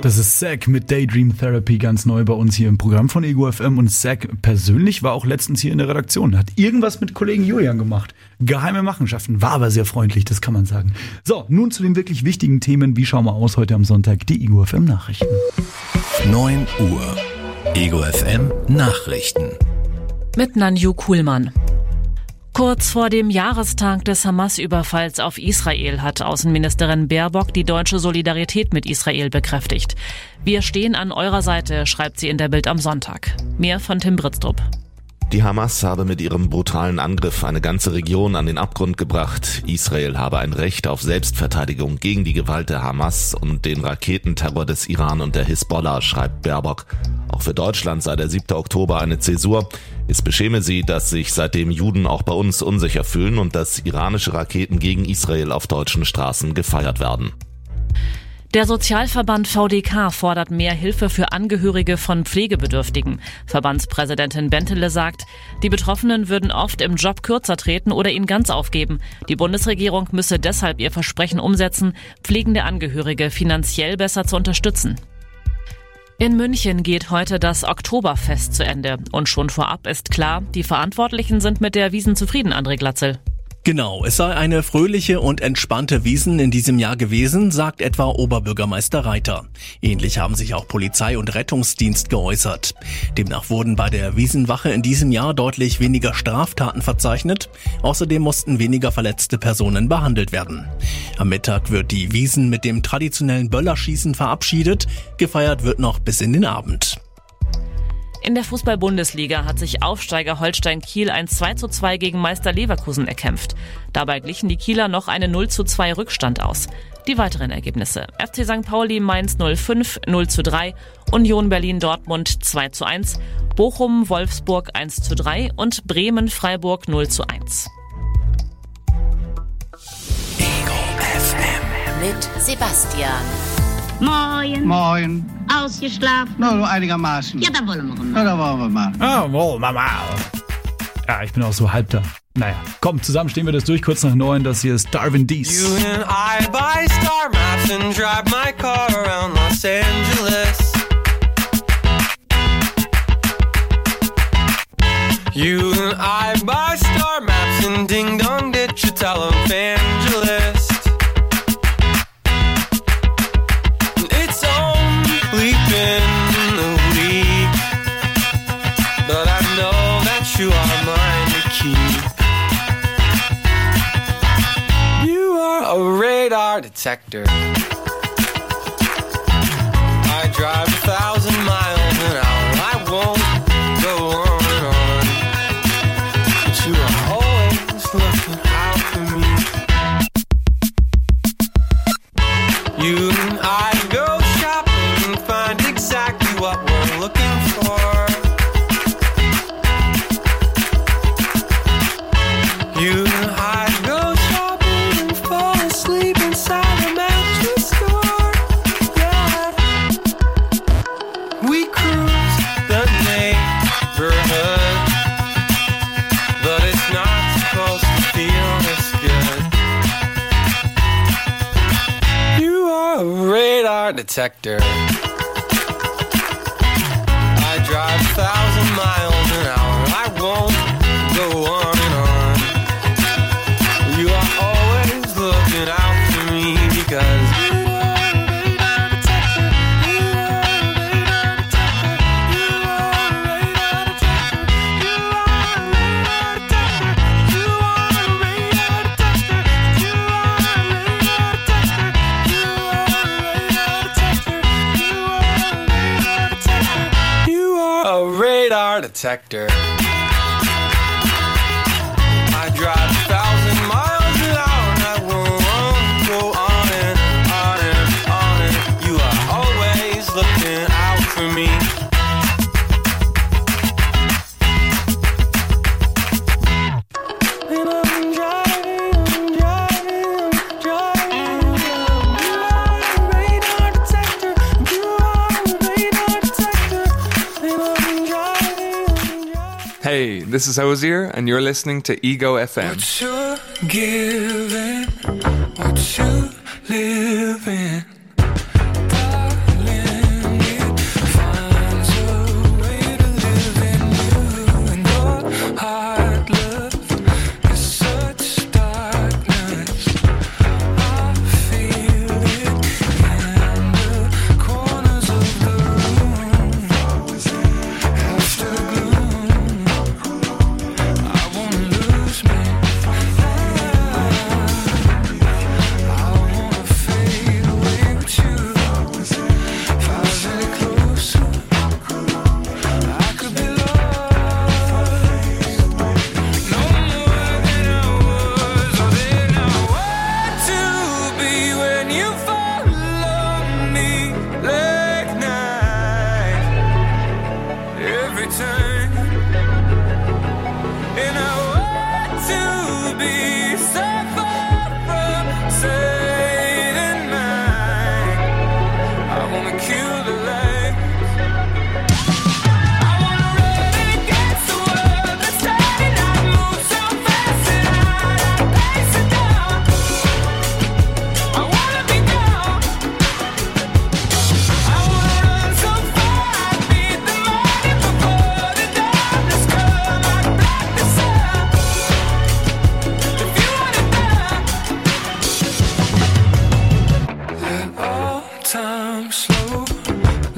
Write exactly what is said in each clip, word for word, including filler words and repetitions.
Das ist Zack mit Daydream Therapy, ganz neu bei uns hier im Programm von Ego F M. Und Zack persönlich war auch letztens hier in der Redaktion, hat irgendwas mit Kollegen Julian gemacht. Geheime Machenschaften, war aber sehr freundlich, das kann man sagen. So, nun zu den wirklich wichtigen Themen. Wie schauen wir aus heute am Sonntag? Die Ego F M Nachrichten. neun Uhr. Ego F M Nachrichten. Mit Nanju Kuhlmann. Kurz vor dem Jahrestag des Hamas-Überfalls auf Israel hat Außenministerin Baerbock die deutsche Solidarität mit Israel bekräftigt. Wir stehen an eurer Seite, schreibt sie in der Bild am Sonntag. Mehr von Tim Britztrup. Die Hamas habe mit ihrem brutalen Angriff eine ganze Region an den Abgrund gebracht. Israel habe ein Recht auf Selbstverteidigung gegen die Gewalt der Hamas und den Raketenterror des Iran und der Hisbollah, schreibt Baerbock. Auch für Deutschland sei der siebte Oktober eine Zäsur. Es beschäme sie, dass sich seitdem Juden auch bei uns unsicher fühlen und dass iranische Raketen gegen Israel auf deutschen Straßen gefeiert werden. Der Sozialverband V D K fordert mehr Hilfe für Angehörige von Pflegebedürftigen. Verbandspräsidentin Bentele sagt, die Betroffenen würden oft im Job kürzer treten oder ihn ganz aufgeben. Die Bundesregierung müsse deshalb ihr Versprechen umsetzen, pflegende Angehörige finanziell besser zu unterstützen. In München geht heute das Oktoberfest zu Ende. Und schon vorab ist klar, die Verantwortlichen sind mit der Wiesn zufrieden, André Glatzel. Genau, es sei eine fröhliche und entspannte Wiesn in diesem Jahr gewesen, sagt etwa Oberbürgermeister Reiter. Ähnlich haben sich auch Polizei und Rettungsdienst geäußert. Demnach wurden bei der Wiesnwache in diesem Jahr deutlich weniger Straftaten verzeichnet. Außerdem mussten weniger verletzte Personen behandelt werden. Am Mittag wird die Wiesn mit dem traditionellen Böllerschießen verabschiedet. Gefeiert wird noch bis in den Abend. In der Fußball-Bundesliga hat sich Aufsteiger Holstein Kiel ein zwei zu zwei gegen Meister Leverkusen erkämpft. Dabei glichen die Kieler noch einen null zu zwei Rückstand aus. Die weiteren Ergebnisse: F C Sankt Pauli Mainz null fünf, null zu drei, Union Berlin Dortmund zwei zu eins, Bochum Wolfsburg eins zu drei und Bremen Freiburg null zu eins. Ego F M. Mit Sebastian. Moin. Moin. Ausgeschlafen? Na, nur einigermaßen. Ja, dann wollen wir mal. Na, da wollen wir mal. Ah, wollen wir mal. Ja, ich bin auch so halb da. Naja, komm, zusammen stehen wir das durch, kurz nach neun. Das hier ist Darwin Dees. You and I buy star maps and drive my car around Los Angeles. You and I buy star maps and ding dong digital evangelist. It's only been a week, but I know that you are mine to keep. You are a radar detector. I drive a thousand miles an hour. I won't go on and on, but you are always looking out for me. You and I go shopping and find exactly what we're looking for. You and I go shopping and fall asleep inside a mattress store. Yeah, we cruise the neighborhood, but it's not supposed to feel this good. You are a radar detector. I drive a thousand miles an hour. I won't go on and on. You are always looking out for me because you are a radar detector. You are a radar detector. You are a radar detector. You are a radar detector. You are a radar detector. You are a radar detector. You are a radar detector. You are a radar detector. You are a radar detector. I drive a thousand miles an hour and I won't go on and on and on and you are always looking out for me. And I'm driving, I'm driving, I'm driving. You are a radar detector. You are a radar detector. And I'm driving, I'm driving. Hey, this is Ozier, and you're listening to Ego F M. What you're giving, what you living, darling.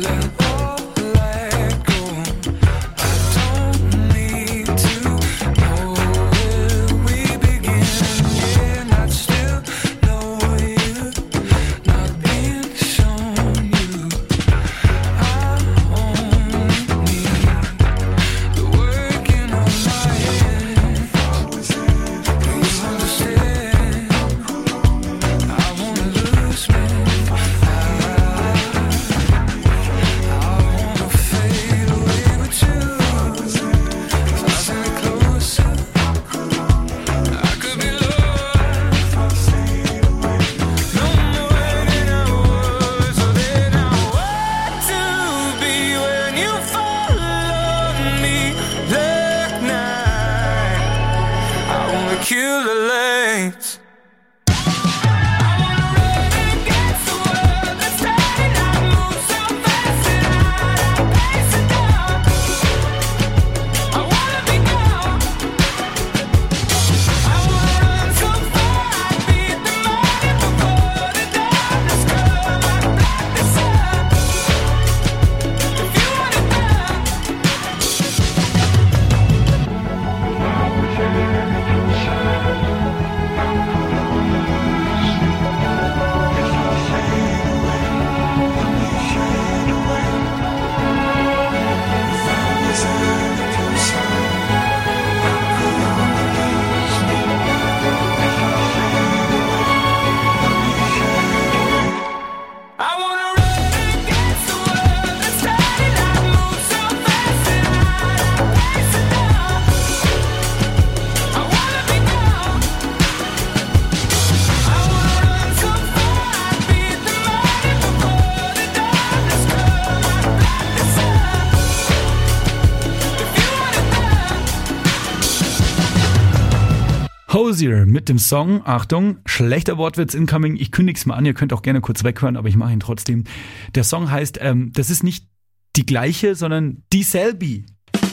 Hozier mit dem Song, Achtung, schlechter Wortwitz incoming, ich kündig's mal an, ihr könnt auch gerne kurz weghören, aber ich mache ihn trotzdem. Der Song heißt, ähm, das ist nicht die gleiche, sondern die Selby.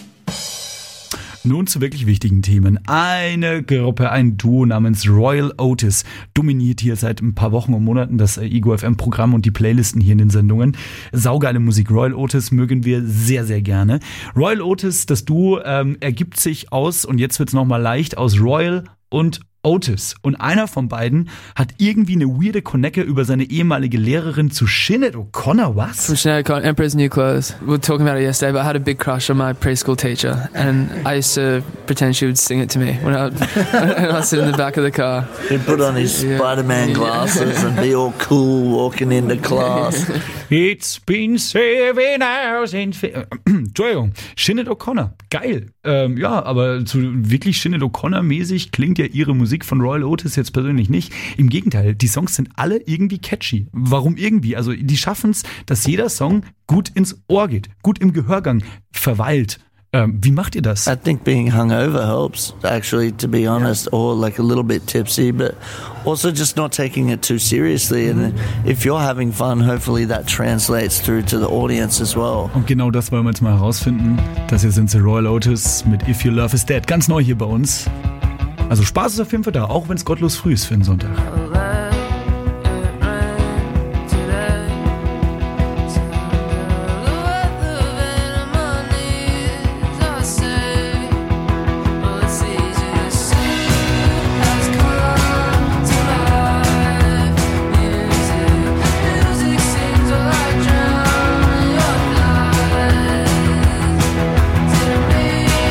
Nun zu wirklich wichtigen Themen. Eine Gruppe, ein Duo namens Royal Otis dominiert hier seit ein paar Wochen und Monaten das Ego F M-Programm und die Playlisten hier in den Sendungen. Saugeile Musik. Royal Otis mögen wir sehr, sehr gerne. Royal Otis, das Duo, ähm, ergibt sich aus, und jetzt wird's nochmal leicht, aus Royal und Otis. Und einer von beiden hat irgendwie eine weirde Connecke über seine ehemalige Lehrerin zu Sinead O'Connor. Was? From Sinead O'Connor, Emperor's New Clothes. We were talking about it yesterday, but I had a big crush on my preschool teacher, and I used to pretend she would sing it to me when I would, when I sit in the back of the car. He'd put on his yeah. Spider-Man glasses and be all cool walking into class. It's been seven hours in... Entschuldigung, Sinead O'Connor. Geil. Ähm, ja, aber zu wirklich Sinead O'Connor-mäßig klingt ja ihre Musik von Royal Otis jetzt persönlich nicht. Im Gegenteil, die Songs sind alle irgendwie catchy. Warum irgendwie? Also die schaffen es, dass jeder Song gut ins Ohr geht, gut im Gehörgang verweilt. Ähm, wie macht ihr das? I think being hungover helps, actually, to be honest, or like a little bit tipsy, but also just not taking it too seriously. And if you're having fun, hopefully that translates through to the audience as well. Und genau das wollen wir jetzt mal herausfinden. Das hier sind sie, Royal Otis mit If Your Love Is Dead. Ganz neu hier bei uns. Also Spaß ist auf jeden Fall da, auch wenn es gottlos früh ist für einen Sonntag.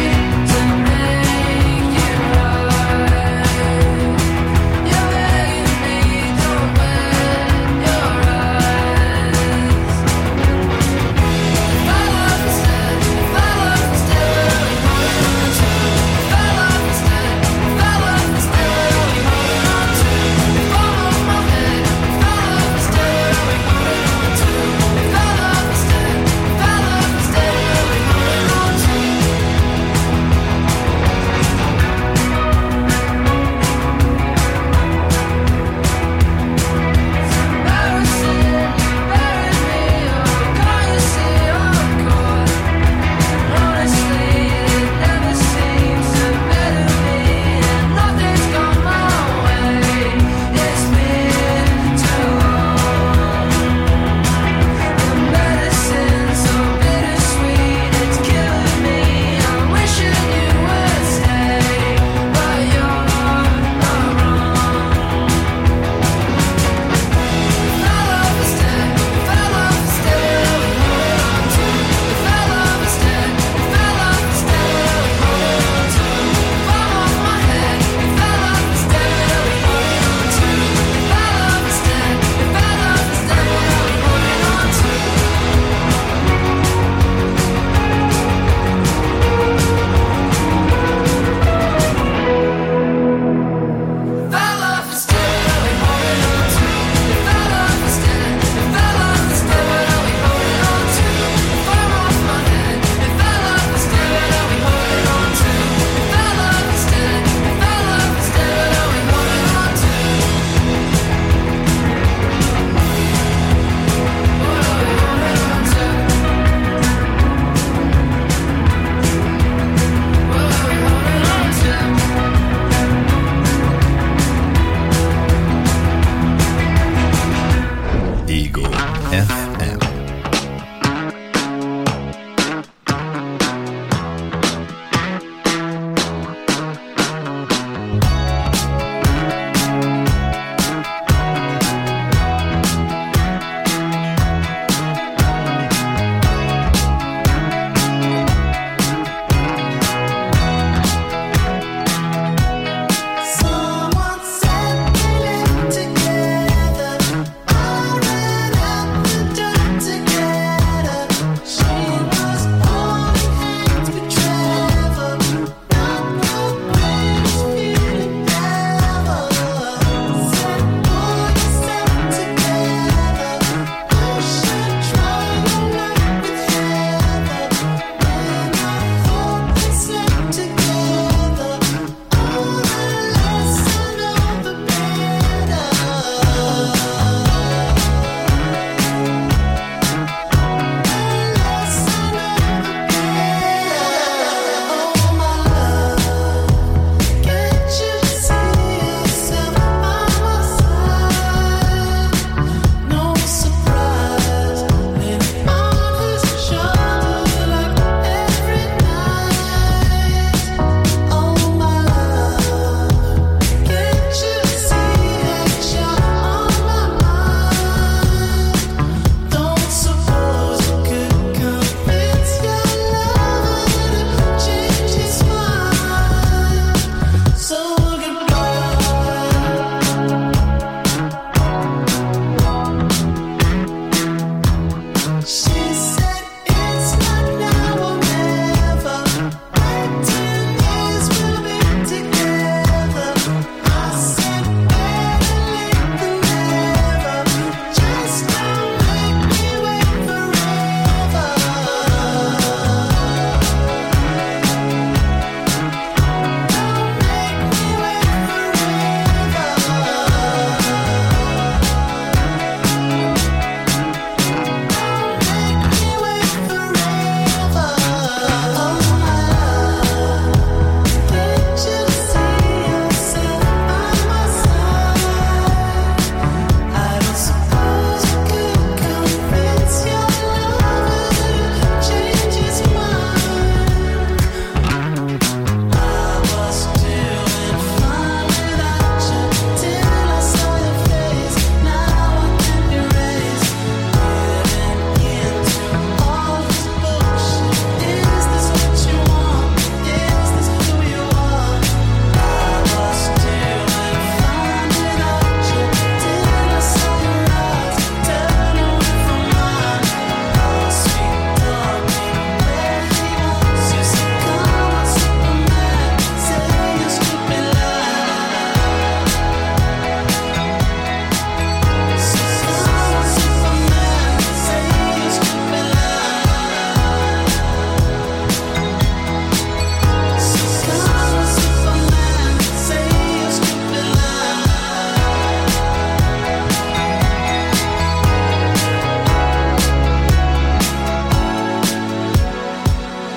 You're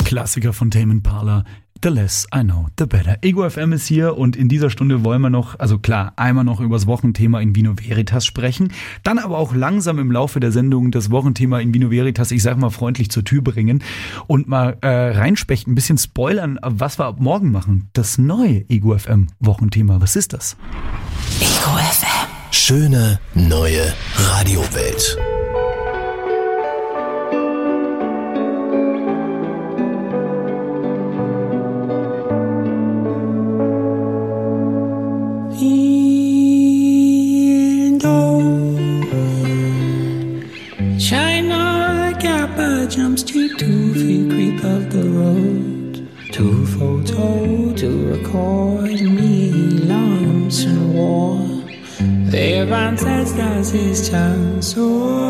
Klassiker von Tame Impala. The less I know, the better. Ego F M ist hier und in dieser Stunde wollen wir noch, also klar, einmal noch über das Wochenthema in Vino Veritas sprechen, dann aber auch langsam im Laufe der Sendung das Wochenthema in Vino Veritas, ich sag mal freundlich zur Tür bringen und mal äh, reinspechen, ein bisschen spoilern, was wir ab morgen machen. Das neue Ego F M Wochenthema, was ist das? Ego F M. Schöne neue Radiowelt. China Kappa jumps to two feet creep up the road. Two photo to record me lumps in war. Their ancestors his chance so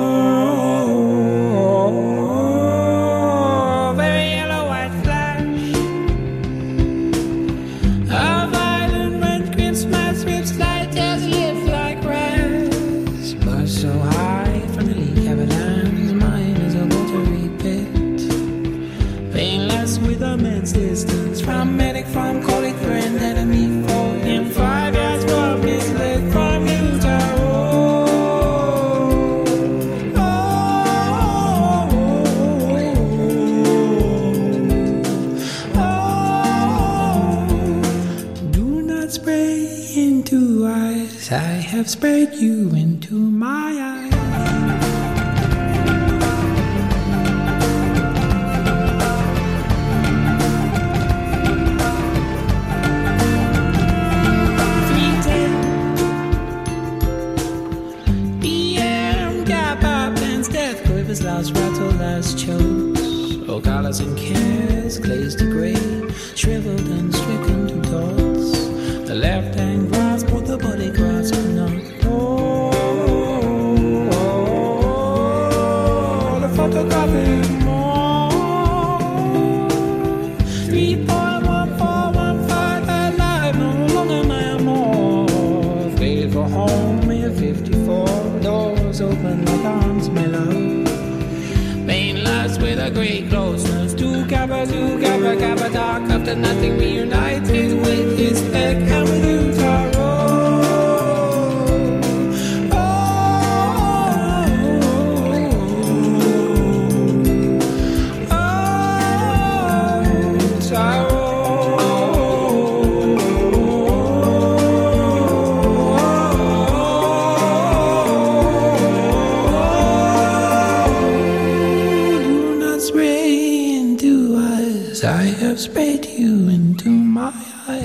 very yellow white flash. A violent red Christmas whips light as live like grass. But so high from the leak avalanche, mine is a watery pit. Painless with immense distance from medic, from colleague, friend, enemy, foe. In five years from this leg from Utah. I have sprayed you into my eyes. three ten P M Gap up and death quivers, last rattle, last chokes. Oh, colors and cares glazed to grey, shriveled and stricken to dots. The left hand grasp, both the body grasp not. Oh, oh, oh, the photographic more. Three point one four one five alive, no longer my amour. Faded for home, here fifty-four doors open like arms, my love. Painless with a great closeness. Two kappa, two kappa, kappa, dark after nothing reunited with his neck and with you, Taro. Oh, oh, oh, Taro. I have sprayed you into my eyes.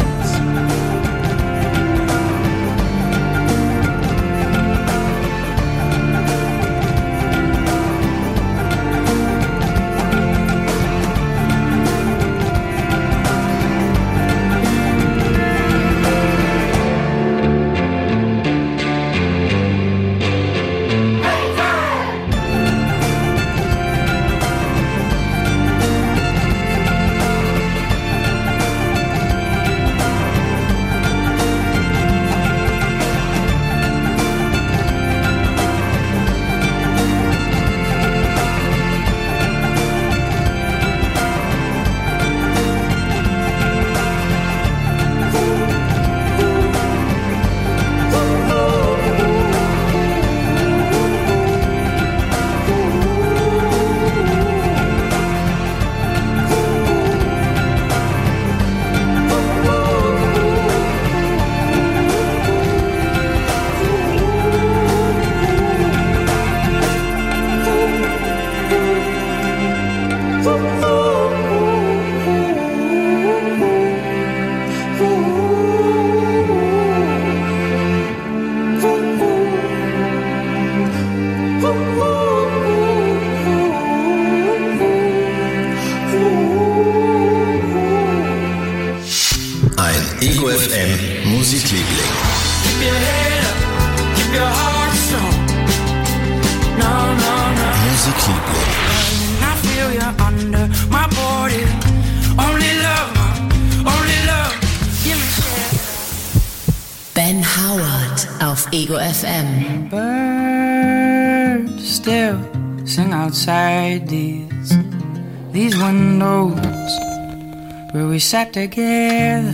Ego F M Musikliebling. Keep your head up, keep your heart strong. No, no, no. Musikliebling. I feel you under my body. Only love, only love. Give me shit. Ben Howard auf Ego F M. Birds still sing outside these these windows where we sat together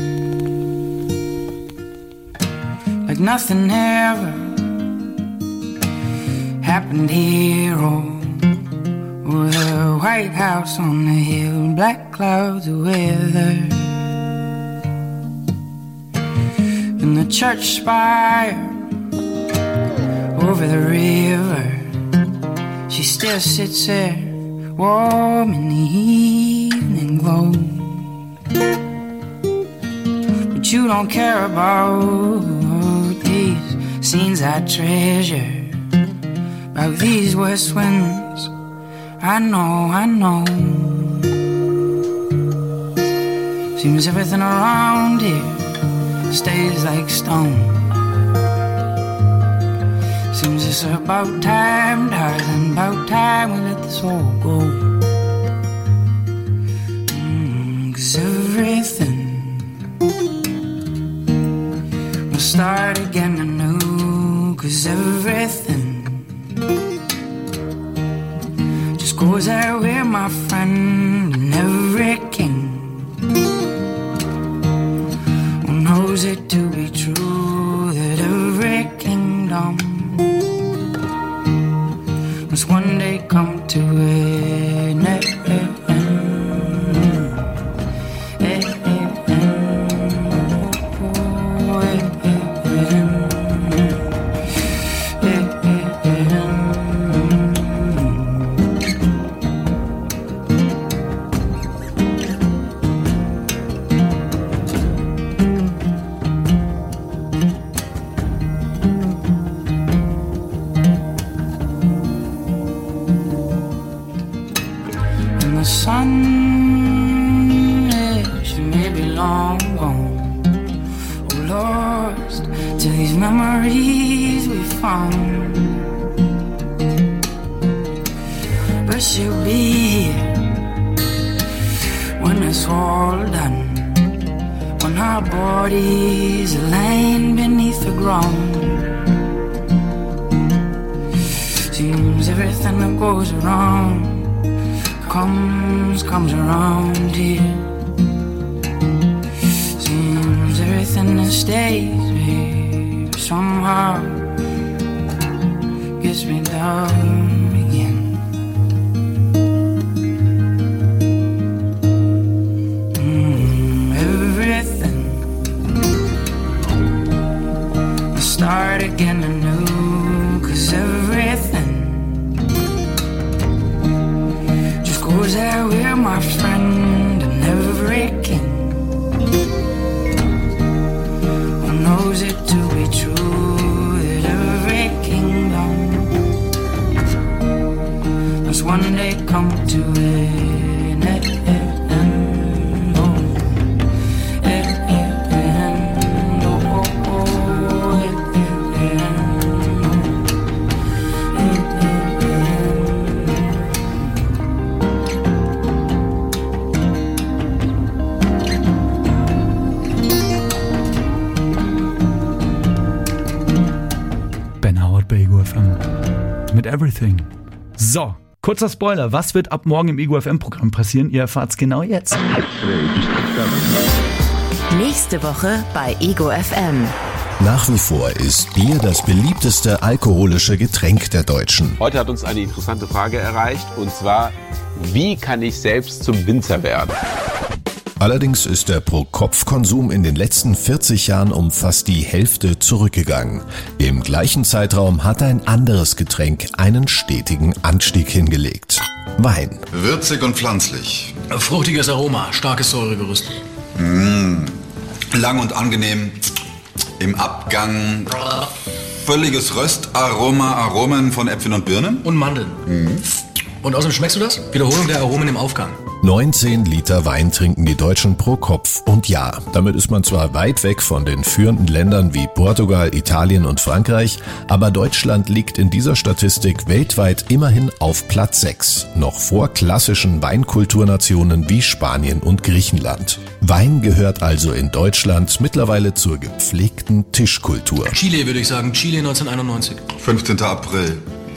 like nothing ever happened here. Oh, oh, the White House on the hill, black clouds of weather, and the church spire over the river. She still sits there, warm in the evening glow. But you don't care about these scenes I treasure, about these west winds. I know, I know. Seems everything around here stays like stone. Seems it's about time, darling, about time we let this all go. Mm, 'cause everything will start again anew. 'Cause everything just goes out with my friend. And every king who knows it to be true that every kingdom must one day come to an end. The sun, yeah, she may be long gone, or lost to these memories we found. But she'll be here when it's all done, when our bodies are laying beneath the ground. Seems everything that goes wrong comes, comes around here. Seems everything that stays here somehow gets me down again. Mm, everything will start again anew. 'Cause everything goes out with my friend. And every king who knows it to be true that every kingdom must one day come to an end. Oh, an end. Oh, oh, oh, an end. Bei Ego F M. Mit Everything. So, kurzer Spoiler. Was wird ab morgen im Ego F M-Programm passieren? Ihr erfahrt's genau jetzt. Nächste Woche bei Ego F M. Nach wie vor ist Bier das beliebteste alkoholische Getränk der Deutschen. Heute hat uns eine interessante Frage erreicht, und zwar, wie kann ich selbst zum Winzer werden? Allerdings ist der Pro-Kopf-Konsum in den letzten vierzig Jahren um fast die Hälfte zurückgegangen. Im gleichen Zeitraum hat ein anderes Getränk einen stetigen Anstieg hingelegt. Wein. Würzig und pflanzlich. Fruchtiges Aroma, starkes Säuregerüst. Mmh. Lang und angenehm. Im Abgang. Völliges Röstaroma, Aromen von Äpfeln und Birnen. Und Mandeln. Mhm. Und außerdem schmeckst du das? Wiederholung der Aromen im Aufgang. neunzehn Liter Wein trinken die Deutschen pro Kopf und Jahr. Damit ist man zwar weit weg von den führenden Ländern wie Portugal, Italien und Frankreich, aber Deutschland liegt in dieser Statistik weltweit immerhin auf Platz sechs, noch vor klassischen Weinkulturnationen wie Spanien und Griechenland. Wein gehört also in Deutschland mittlerweile zur gepflegten Tischkultur. Chile würde ich sagen, Chile neunzehnhunderteinundneunzig. fünfzehnten April.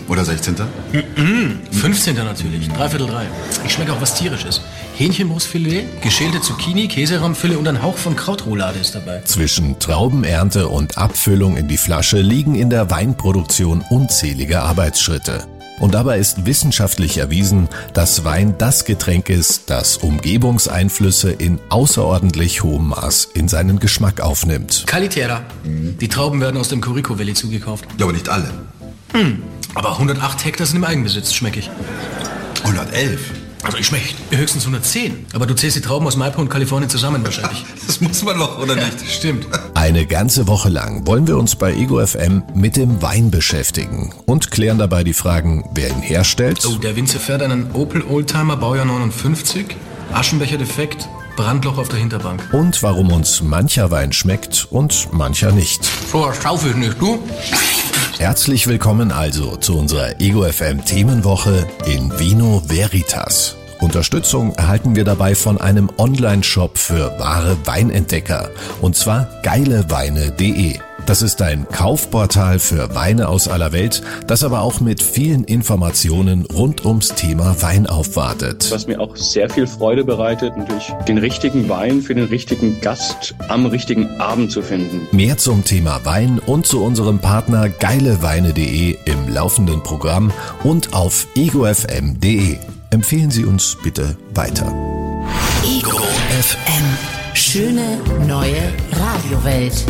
Oder sechzehnter? Mhm. fünfzehnter natürlich, dreiviertel drei. Ich schmecke auch was Tierisches. Hähnchenbrustfilet, geschälte Zucchini, Käserahmfülle und ein Hauch von Krautroulade ist dabei. Zwischen Traubenernte und Abfüllung in die Flasche liegen in der Weinproduktion unzählige Arbeitsschritte. Und dabei ist wissenschaftlich erwiesen, dass Wein das Getränk ist, das Umgebungseinflüsse in außerordentlich hohem Maß in seinen Geschmack aufnimmt. Calitera. Mhm. Die Trauben werden aus dem Corico Valley zugekauft. Ja, aber nicht alle. Hm. Aber hundertacht Hektar sind im Eigenbesitz, schmecke ich. hundertelf? Also ich schmecke höchstens hundertzehn. Aber du zählst die Trauben aus Maipo und Kalifornien zusammen wahrscheinlich. Das muss man doch, oder nicht? Ja, stimmt. Eine ganze Woche lang wollen wir uns bei Ego F M mit dem Wein beschäftigen und klären dabei die Fragen, wer ihn herstellt. Oh, der Winzer fährt einen Opel Oldtimer, Baujahr neunundfünfzig, Aschenbecher defekt, Brandloch auf der Hinterbank. Und warum uns mancher Wein schmeckt und mancher nicht. So, das schaufel ich nicht, du? Herzlich willkommen also zu unserer Ego F M Themenwoche in Vino Veritas. Unterstützung erhalten wir dabei von einem Online-Shop für wahre Weinentdecker, und zwar geileweine punkt de. Das ist ein Kaufportal für Weine aus aller Welt, das aber auch mit vielen Informationen rund ums Thema Wein aufwartet. Was mir auch sehr viel Freude bereitet, natürlich den richtigen Wein für den richtigen Gast am richtigen Abend zu finden. Mehr zum Thema Wein und zu unserem Partner geileweine punkt de im laufenden Programm und auf ego f m punkt de. Empfehlen Sie uns bitte weiter. Ego F M. Schöne neue Radiowelt.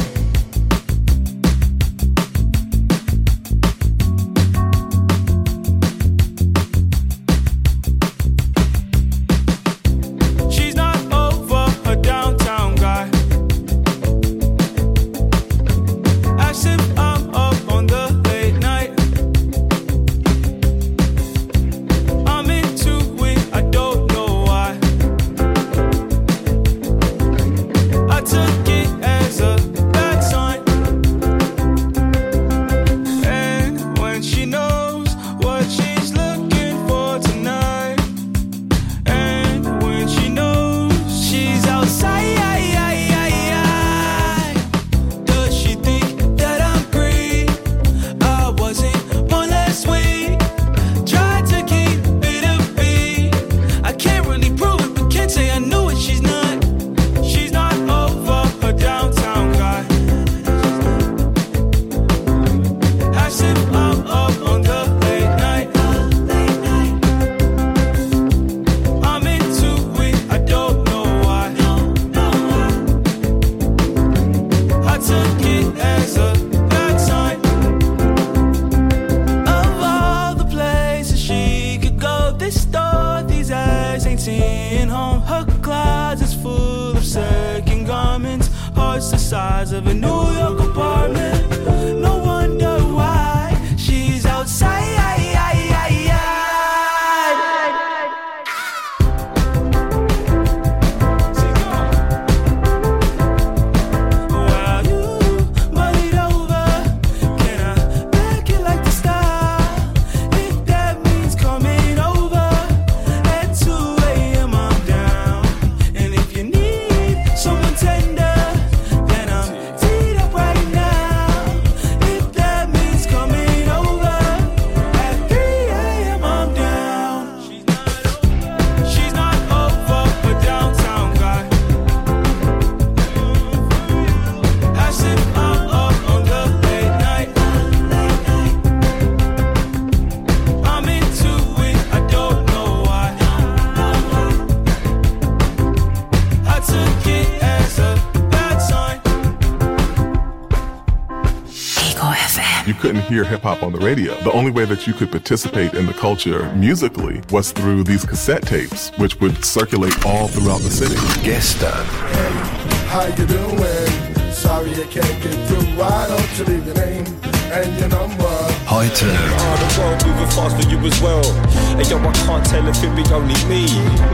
Hear hip-hop on the radio. The only way that you could participate in the culture musically was through these cassette tapes, which would circulate all throughout the city. Gestern. Hey, how you doing? Sorry I can't get through. Why don't you leave your name and your number? Heute. Oh, the world moving fast for you as well. Hey yo, I can't tell if it be only me.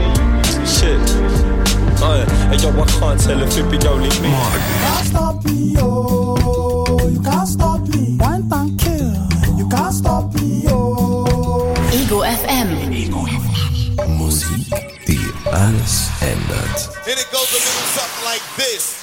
Shit. Uh, hey yo, I can't tell if it be only me. You can't stop me, oh. You can't stop me. One time kill. You can't stop me, oh. Ego F M. Ego F M. Musik, die alles ändert. And it goes a little something like this.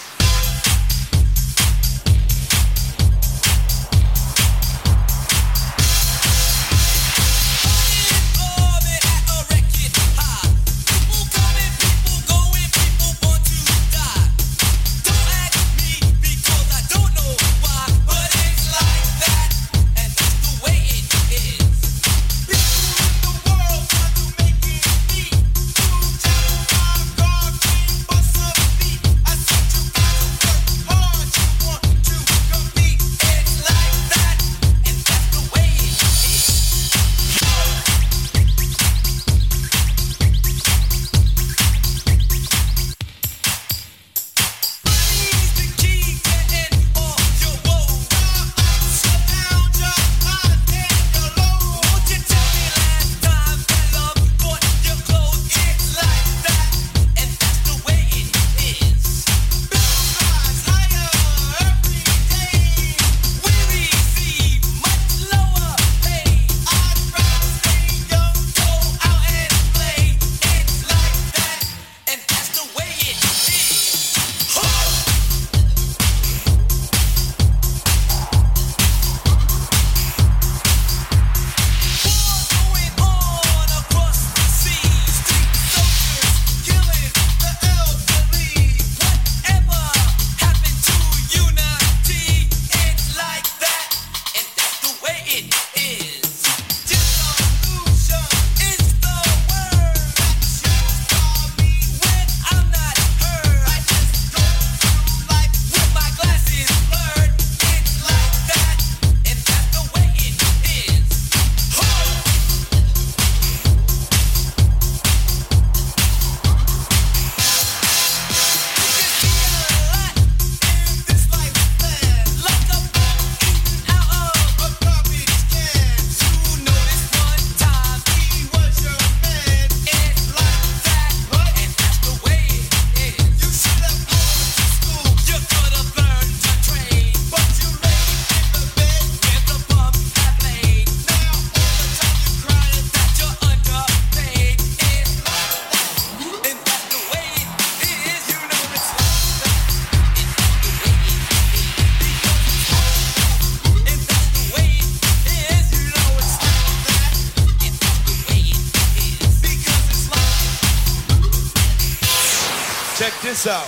Check this out.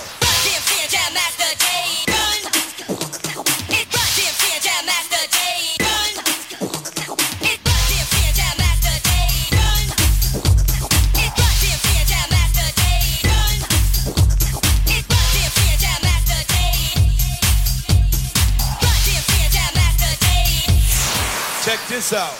Check this out.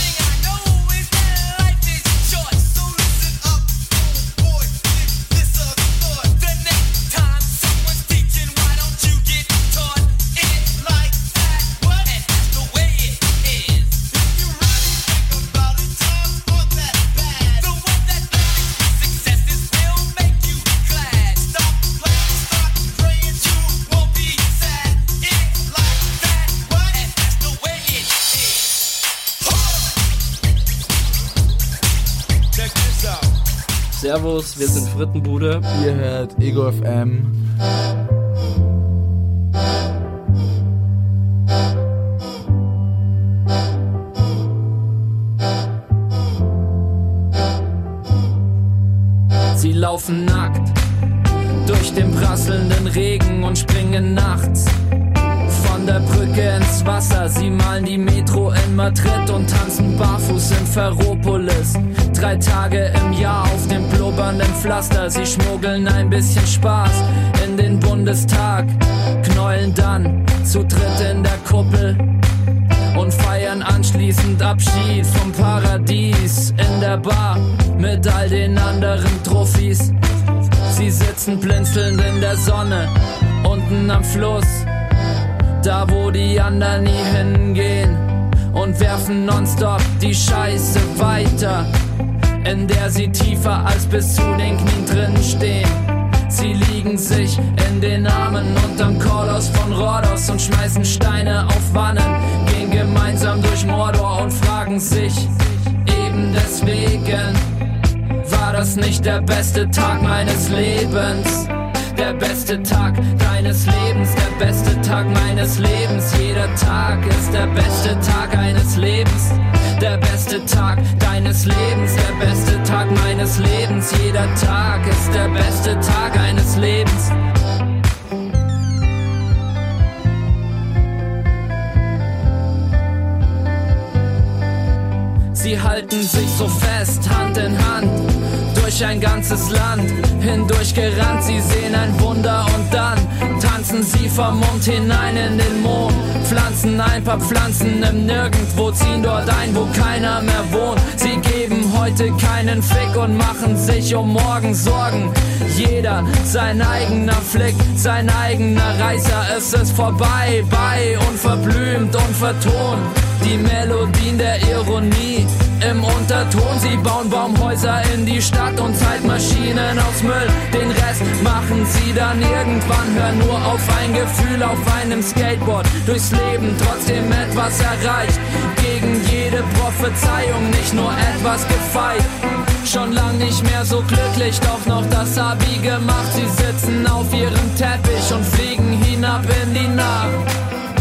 Servus, wir sind Frittenbude. Ihr hört Ego F M. Sie laufen nackt durch den prasselnden Regen und springen nachts von der Brücke ins Wasser. Sie malen die Metro in Madrid und tanzen barfuß in Ferropolis. Drei Tage im Jahr auf dem blubbernden Pflaster. Sie schmuggeln ein bisschen Spaß in den Bundestag, knäulen dann zu dritt in der Kuppel und feiern anschließend Abschied vom Paradies in der Bar mit all den anderen Trophys. Sie sitzen blinzelnd in der Sonne unten am Fluss, da wo die anderen nie hingehen, und werfen nonstop die Scheiße weiter, in der sie tiefer als bis zu den Knien drin stehen. Sie liegen sich in den Armen unterm Koloss von Rhodos und schmeißen Steine auf Wannen, gehen gemeinsam durch Mordor und fragen sich eben deswegen, war das nicht der beste Tag meines Lebens? Der beste Tag deines Lebens, der beste Tag meines Lebens. Jeder Tag ist der beste Tag eines Lebens. Der beste Tag deines Lebens, der beste Tag meines Lebens. Jeder Tag ist der beste Tag eines Lebens. Sie halten sich so fest, Hand in Hand, durch ein ganzes Land hindurch gerannt. Sie sehen ein Wunder und dann tanzen sie vermummt hinein in den Mond, pflanzen ein paar Pflanzen im Nirgendwo, ziehen dort ein, wo keiner mehr wohnt. Sie geben heute keinen Fick und machen sich um morgen Sorgen. Jeder sein eigener Flick, sein eigener Reißer. Es ist vorbei, bei unverblümt und vertont. Die Melodien der Ironie im Unterton. Sie bauen Baumhäuser in die Stadt und Zeitmaschinen aus Müll. Den Rest machen sie dann irgendwann. Hören nur auf ein Gefühl auf einem Skateboard. Durchs Leben trotzdem etwas erreicht. Gegen jede Prophezeiung nicht nur etwas gefeit. Schon lang nicht mehr so glücklich, doch noch das Abi gemacht. Sie sitzen auf ihrem Teppich und fliegen hinab in die Nacht.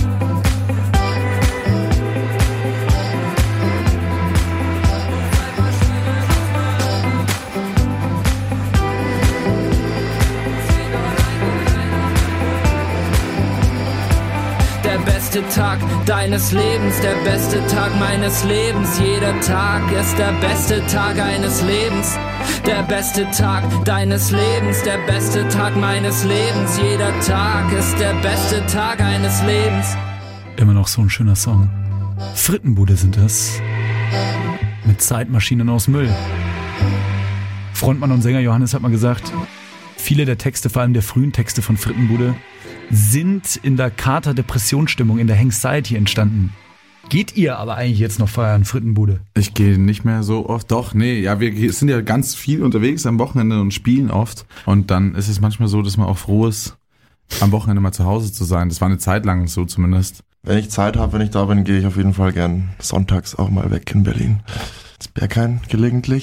Der beste Tag deines Lebens, der beste Tag meines Lebens. Jeder Tag ist der beste Tag eines Lebens. Der beste Tag deines Lebens, der beste Tag meines Lebens. Jeder Tag ist der beste Tag eines Lebens. Immer noch so ein schöner Song. Frittenbude sind das. Mit Zeitmaschinen aus Müll. Frontmann und Sänger Johannes hat mal gesagt, viele der Texte, vor allem der frühen Texte von Frittenbude, sind in der Kater-Depressionsstimmung, in der Anxiety entstanden. Geht ihr aber eigentlich jetzt noch feiern, Frittenbude? Ich gehe nicht mehr so oft. Doch, nee, ja, wir sind ja ganz viel unterwegs am Wochenende und spielen oft. Und dann ist es manchmal so, dass man auch froh ist, am Wochenende mal zu Hause zu sein. Das war eine Zeit lang so zumindest. Wenn ich Zeit habe, wenn ich da bin, gehe ich auf jeden Fall gern sonntags auch mal weg in Berlin. Das Berghain gelegentlich.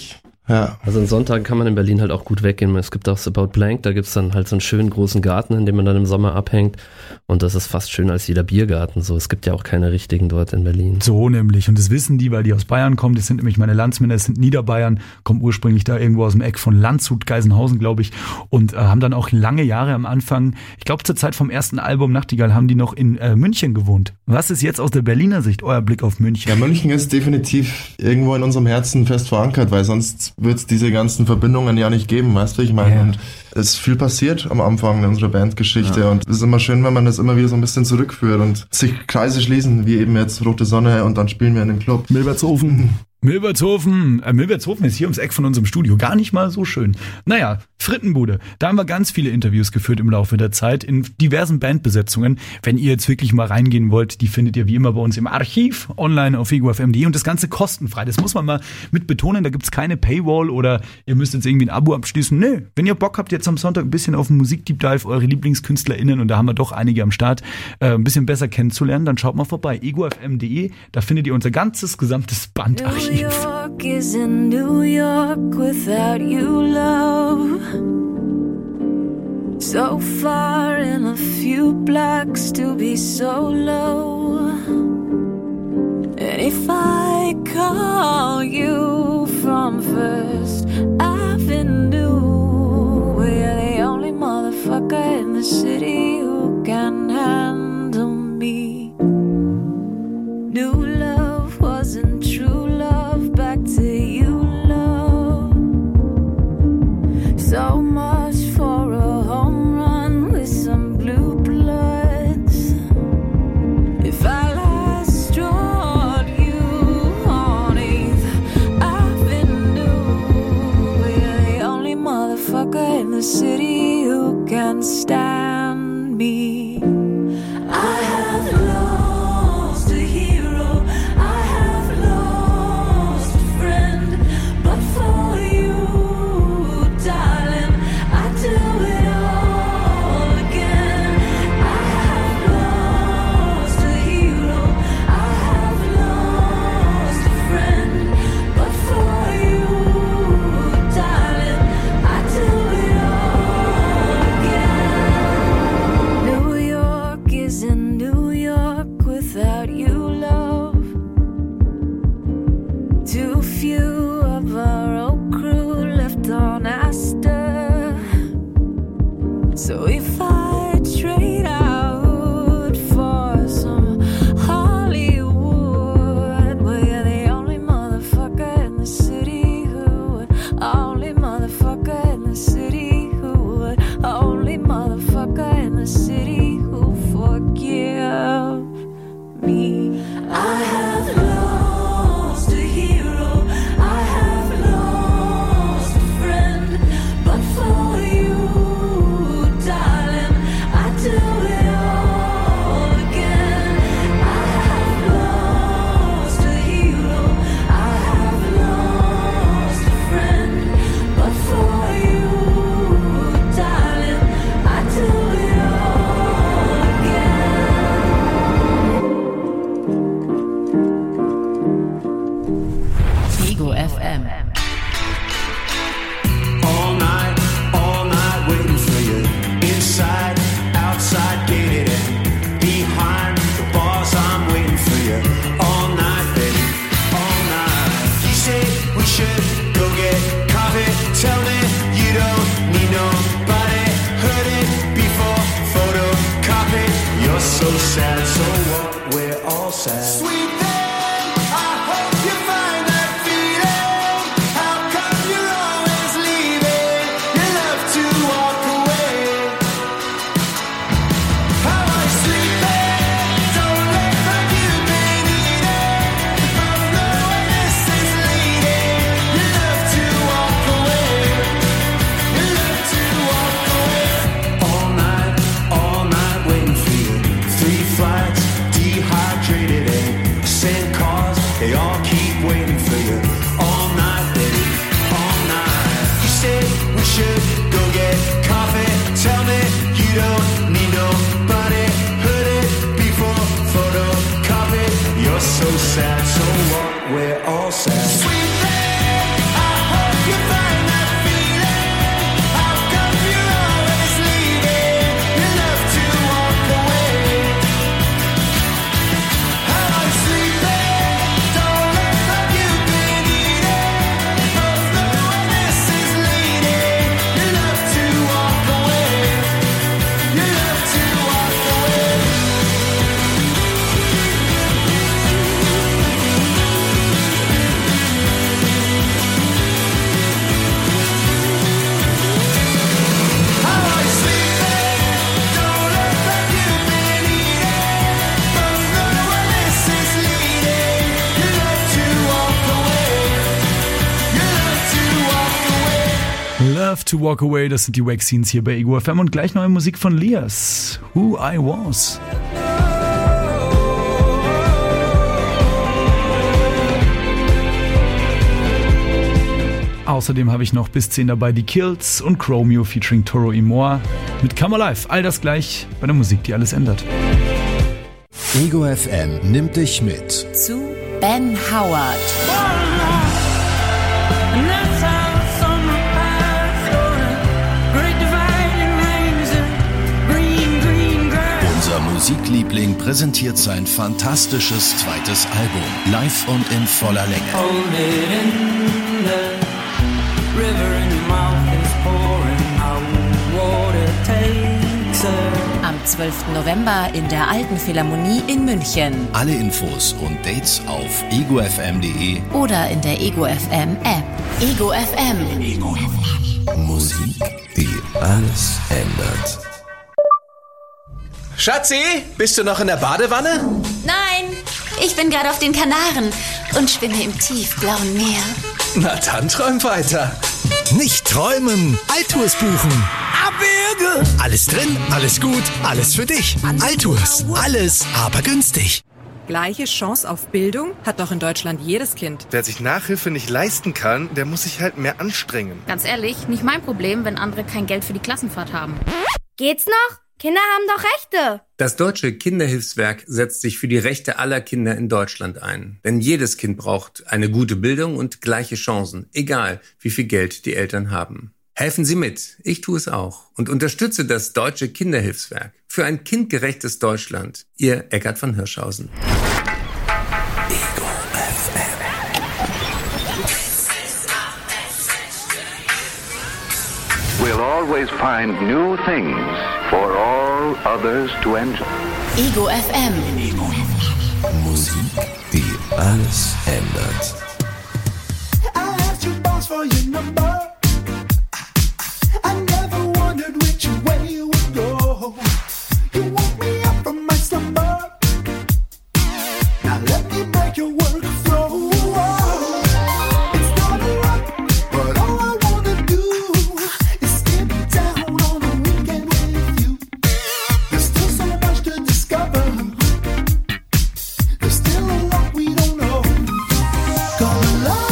Ja. Also an Sonntagen kann man in Berlin halt auch gut weggehen. Es gibt auch das About Blank, da gibt's dann halt so einen schönen großen Garten, in dem man dann im Sommer abhängt. Und das ist fast schöner als jeder Biergarten. So, es gibt ja auch keine richtigen dort in Berlin. So nämlich. Und das wissen die, weil die aus Bayern kommen. Das sind nämlich meine Landsmänner, das sind Niederbayern, kommen ursprünglich da irgendwo aus dem Eck von Landshut, Geisenhausen, glaube ich. Und äh, haben dann auch lange Jahre am Anfang, ich glaube zur Zeit vom ersten Album Nachtigall, haben die noch in äh, München gewohnt. Was ist jetzt aus der Berliner Sicht euer Blick auf München? Ja, München ist definitiv irgendwo in unserem Herzen fest verankert, weil sonst wird es diese ganzen Verbindungen ja nicht geben, weißt du, ich meine, ja. Und es ist viel passiert am Anfang in unserer Bandgeschichte ja. Und es ist immer schön, wenn man das immer wieder so ein bisschen zurückführt und sich Kreise schließen, wie eben jetzt Rote Sonne und dann spielen wir in dem Club. Milbertshofen. Milbertshofen. Äh, Milbertshofen ist hier ums Eck von unserem Studio. Gar nicht mal so schön. Naja, Frittenbude. Da haben wir ganz viele Interviews geführt im Laufe der Zeit in diversen Bandbesetzungen. Wenn ihr jetzt wirklich mal reingehen wollt, die findet ihr wie immer bei uns im Archiv, online auf ego f m punkt de und das Ganze kostenfrei. Das muss man mal mit betonen. Da gibt's keine Paywall oder ihr müsst jetzt irgendwie ein Abo abschließen. Nö, wenn ihr Bock habt, jetzt am Sonntag ein bisschen auf den Musik-Deep Dive, eure LieblingskünstlerInnen, und da haben wir doch einige am Start, äh, ein bisschen besser kennenzulernen, dann schaut mal vorbei. ego f m punkt de, da findet ihr unser ganzes gesamtes Bandarchiv. New York is in New York without you, love. So far in a few blocks to be so low. And if I call you from First Avenue, we're the only motherfucker in the city who can handle me. New love wasn't true love, back to you, love. So much for a home run with some blue bloods. If I last drawed you on eighth Avenue, we're the only motherfucker in the city who can stand me. I have lost a hero, I have lost a friend, but for you, darling, I do it all again. I have lost a hero, I have lost a friend, but for you, darling, I do it all again. New York is in New York without you, love. Too few of our old crew left on Astor. So if I trade out for some Hollywood, we're the only motherfucker in the city who would, only motherfucker in the city who would, only motherfucker in the city who forgive me. I have lost a hero, I have lost a friend, Love to Walk Away, das sind die Vaccines hier bei Ego F M und gleich neue Musik von Lias, Who I Was. Außerdem habe ich noch bis zehn dabei die Kills und Chromeo featuring Toro y Moi mit Come Alive. All das gleich bei der Musik, die alles ändert. Ego F M nimmt dich mit zu Ben Howard. Unser Musikliebling präsentiert sein fantastisches zweites Album, live und in voller Länge. Am zwölften November in der Alten Philharmonie in München. Alle Infos und Dates auf ego f m punkt d e oder in der Ego F M App. Ego F M. Ego. Musik, die alles ändert. Schatzi, bist du noch in der Badewanne? Nein, ich bin gerade auf den Kanaren und schwimme im tiefblauen Meer. Na dann träum weiter. Nicht träumen, Altours buchen. Abwürge! Alles drin, alles gut, alles für dich. Altours, alles, aber günstig. Gleiche Chance auf Bildung hat doch in Deutschland jedes Kind. Wer sich Nachhilfe nicht leisten kann, der muss sich halt mehr anstrengen. Ganz ehrlich, nicht mein Problem, wenn andere kein Geld für die Klassenfahrt haben. Geht's noch? Kinder haben doch Rechte. Das Deutsche Kinderhilfswerk setzt sich für die Rechte aller Kinder in Deutschland ein. Denn jedes Kind braucht eine gute Bildung und gleiche Chancen, egal wie viel Geld die Eltern haben. Helfen Sie mit, ich tue es auch und unterstütze das Deutsche Kinderhilfswerk für ein kindgerechtes Deutschland. Ihr Eckart von Hirschhausen. Ego F M. We'll always find new things for all others to enjoy. Ego F M. Ego. Musik, die alles ändert. I asked your boss for your number. I never wondered which way you would go. You woke me up from my slumber. Now let me break your work flow. It's not a lot, but all I wanna do is skip down on a weekend with you. There's still so much to discover. There's still a lot we don't know. Come alive.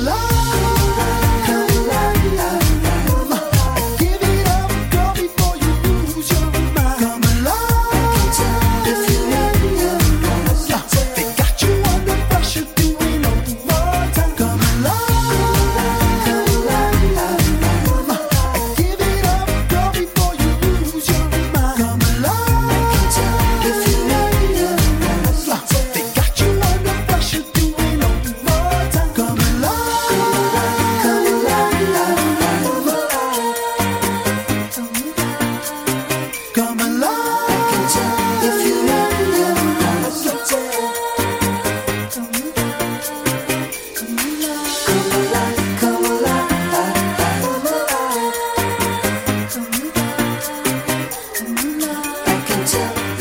Come alive, come alive, I give it up, girl, before you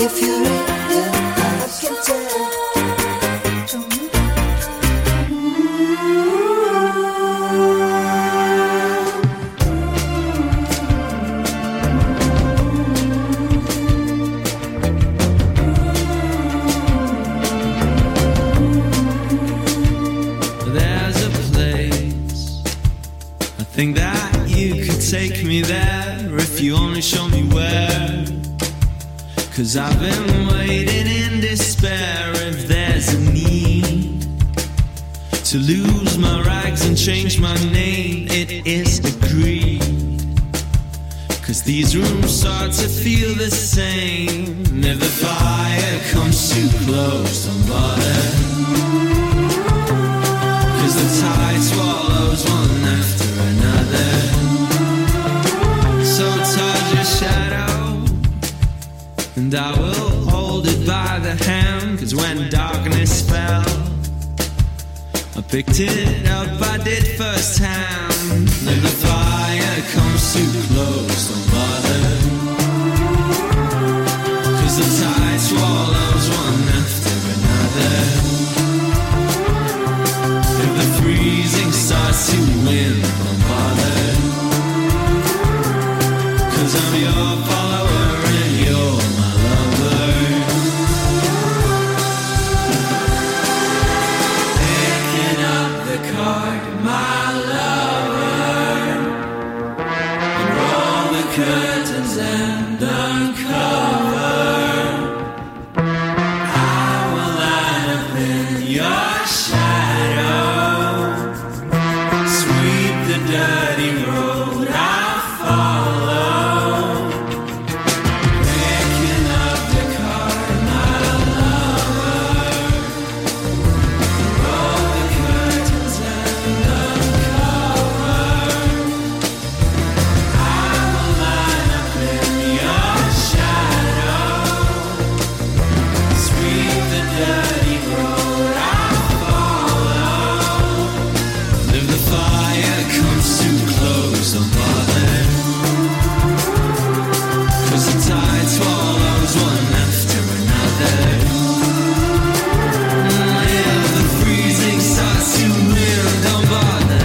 if you realize, I can tell. Think that you could take me there if you only show me where. Cause I've been waiting in despair. If there's a need to lose my rags and change my name, it is agreed. Cause these rooms start to feel the same. If the fire comes too close, don't bother. Cause the tide swallows one after another. So touch your shadow, and I will hold it by the hand. Cause when darkness fell, I picked it up, I did firsthand. If the fire comes too close, don't bother. Cause the tide swallows one after another. If the freezing starts to win, don't bother. Cause I'm your follower and you're my lover. Picking up the card, my lover. And roll the curtains and uncover. I will line up in your shadow. Sweep the dirty road I follow. Picking up the card, my lover. Roll the curtains and uncover. I will line up in your shadow. Sweep the dirty road I follow. If the fire comes too close, don't bother. Cause the tide swallows one after another. If the freezing starts to win, don't bother.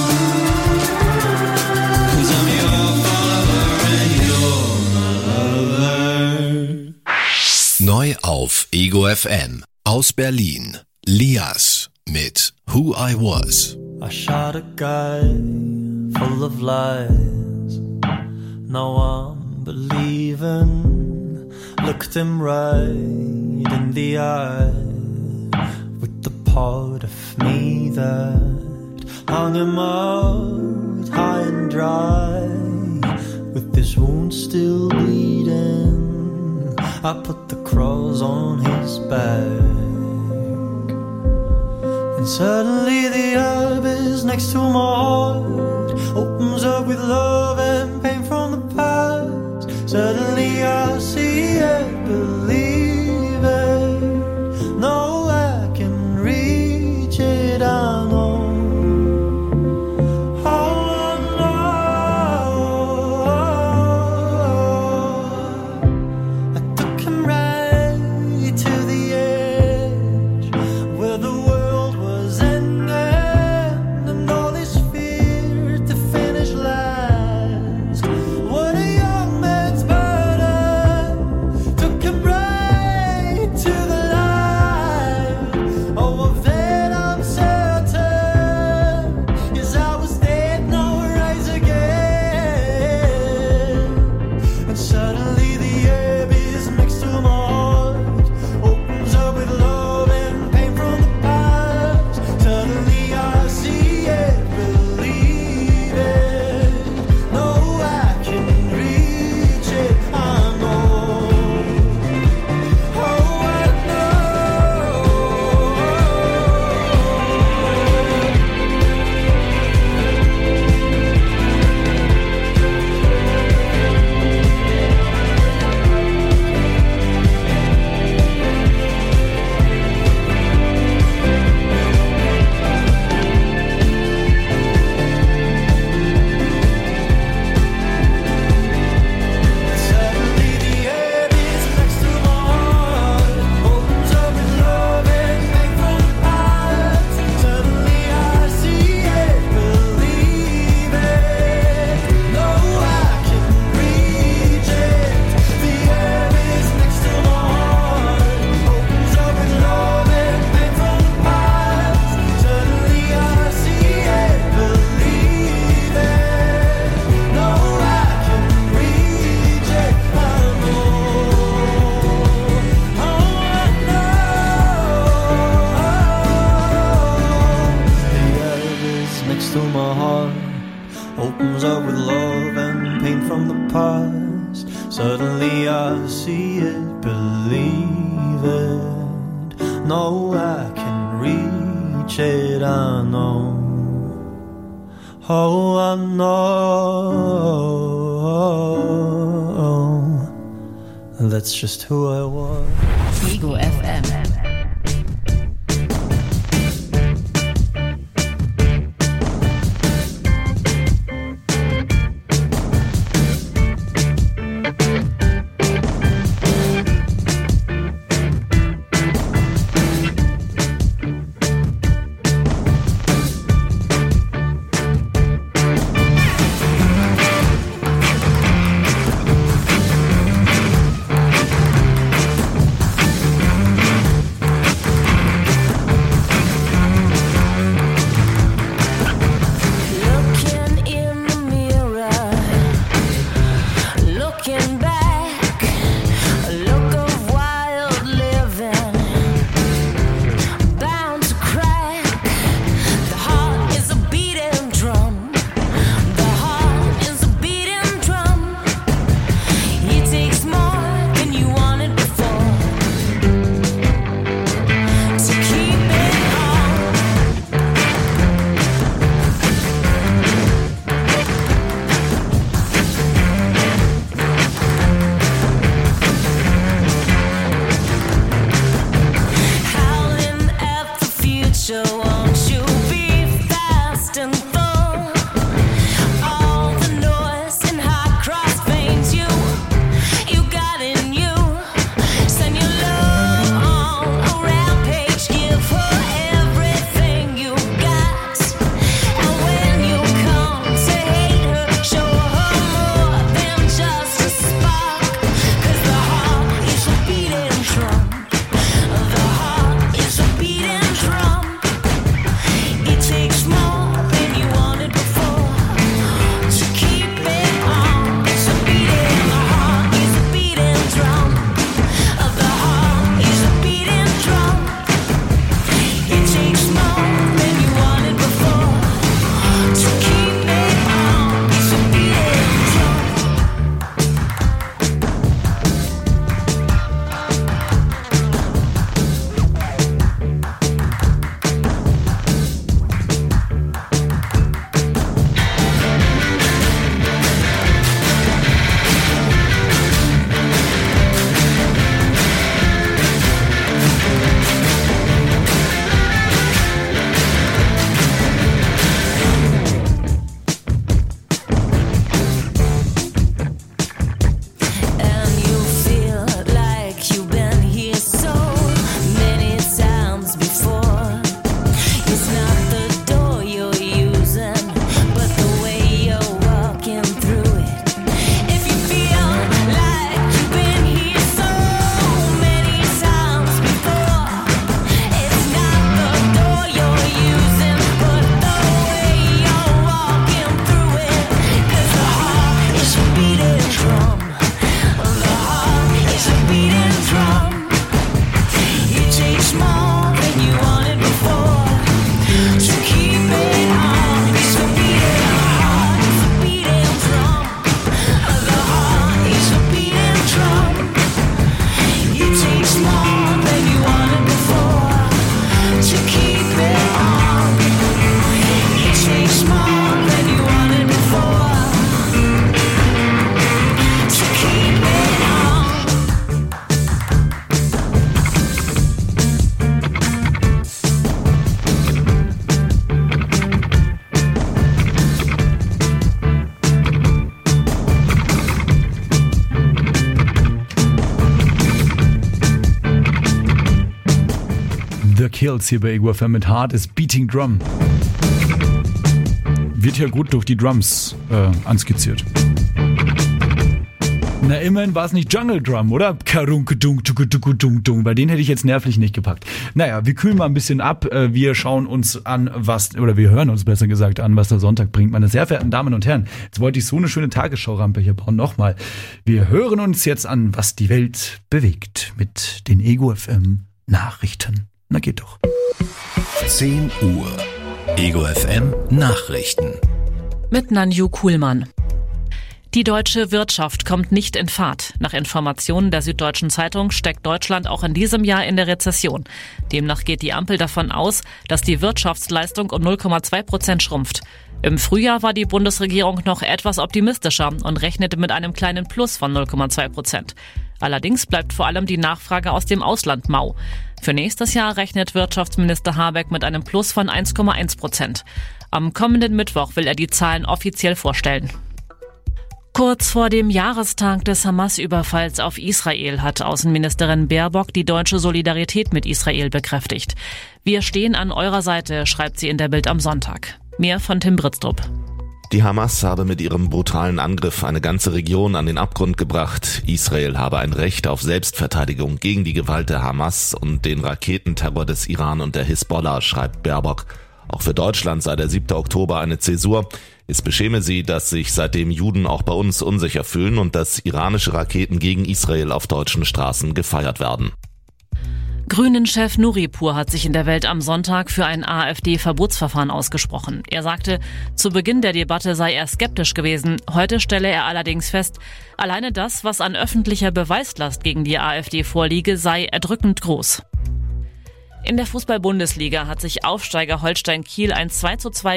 Cause I'm your follower and you're my lover. Neu auf Ego F M. Aus Berlin. Lias mit Who I Was. I shot a guy full of lies. Now I'm believing. Looked him right in the eye with the part of me that hung him out high and dry. With this wound still bleeding, I put the cross on his back. And suddenly the abyss next to my heart opens up with love and pain from the past. Suddenly I see it, believe it. No, I can reach it, I know. What a young man's burden took him right past. Suddenly I see it, believe it. No, I can reach it, I know. Oh, I know. That's just who I was. Ego F M. The Kills hier bei Ego F M mit Hard is Beating Drum. Wird ja gut durch die Drums äh, anskizziert. Na, immerhin war es nicht Jungle Drum, oder? Karunkedung, tukedung, dung. Bei denen hätte ich jetzt nervlich nicht gepackt. Naja, wir kühlen mal ein bisschen ab. Wir schauen uns an, was, oder wir hören uns besser gesagt an, was der Sonntag bringt. Meine sehr verehrten Damen und Herren, jetzt wollte ich so eine schöne Tagesschaurampe hier bauen. Nochmal. Wir hören uns jetzt an, was die Welt bewegt mit den Ego F M Nachrichten. Na geht doch. zehn Uhr. Ego F M Nachrichten. Mit Nanju Kuhlmann. Die deutsche Wirtschaft kommt nicht in Fahrt. Nach Informationen der Süddeutschen Zeitung steckt Deutschland auch in diesem Jahr in der Rezession. Demnach geht die Ampel davon aus, dass die Wirtschaftsleistung um null Komma zwei Prozent schrumpft. Im Frühjahr war die Bundesregierung noch etwas optimistischer und rechnete mit einem kleinen Plus von null Komma zwei Prozent. Allerdings bleibt vor allem die Nachfrage aus dem Ausland mau. Für nächstes Jahr rechnet Wirtschaftsminister Habeck mit einem Plus von eins Komma eins Prozent. Am kommenden Mittwoch will er die Zahlen offiziell vorstellen. Kurz vor dem Jahrestag des Hamas-Überfalls auf Israel hat Außenministerin Baerbock die deutsche Solidarität mit Israel bekräftigt. Wir stehen an eurer Seite, schreibt sie in der Bild am Sonntag. Mehr von Tim Britztrup. Die Hamas habe mit ihrem brutalen Angriff eine ganze Region an den Abgrund gebracht. Israel habe ein Recht auf Selbstverteidigung gegen die Gewalt der Hamas und den Raketenterror des Iran und der Hisbollah, schreibt Baerbock. Auch für Deutschland sei der siebte Oktober eine Zäsur. Es beschäme sie, dass sich seitdem Juden auch bei uns unsicher fühlen und dass iranische Raketen gegen Israel auf deutschen Straßen gefeiert werden. Grünen-Chef Nuripur hat sich in der Welt am Sonntag für ein AfD-Verbotsverfahren ausgesprochen. Er sagte, zu Beginn der Debatte sei er skeptisch gewesen. Heute stelle er allerdings fest, alleine das, was an öffentlicher Beweislast gegen die AfD vorliege, sei erdrückend groß. In der Fußball-Bundesliga hat sich Aufsteiger Holstein Kiel ein zwei zu zwei